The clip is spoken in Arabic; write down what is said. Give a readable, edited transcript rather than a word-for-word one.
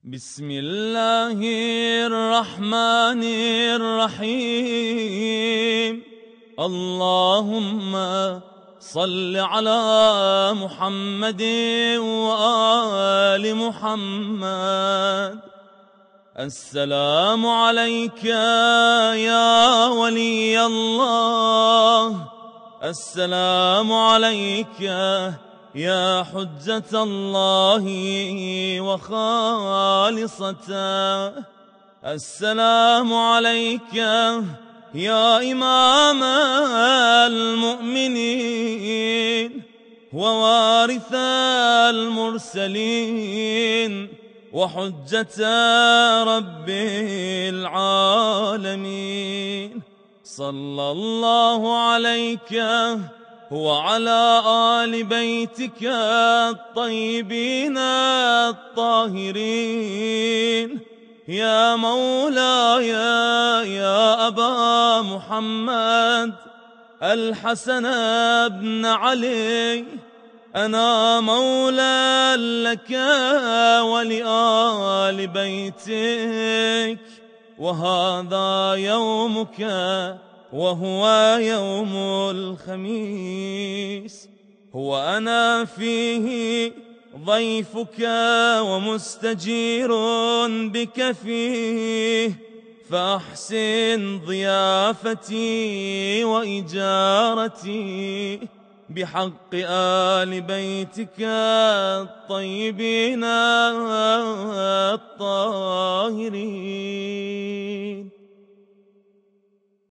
بسم الله الرحمن الرحيم. اللهم صل على محمد وآل محمد. السلام عليك يا ولي الله، السلام عليك يا حجة الله وخالصته، السلام عليك يا إمام المؤمنين ووارث المرسلين وحجة رب العالمين. صلى الله عليك وعلى آل بيتك الطيبين الطاهرين. يا مولاي يا أبا محمد الحسن بن علي، أنا مولى لك ولآل بيتك، وهذا يومك وهو يوم الخميس، هو أنا فيه ضيفك ومستجير بك فيه، فأحسن ضيافتي وإجارتي بحق آل بيتك الطيبين الطاهرين.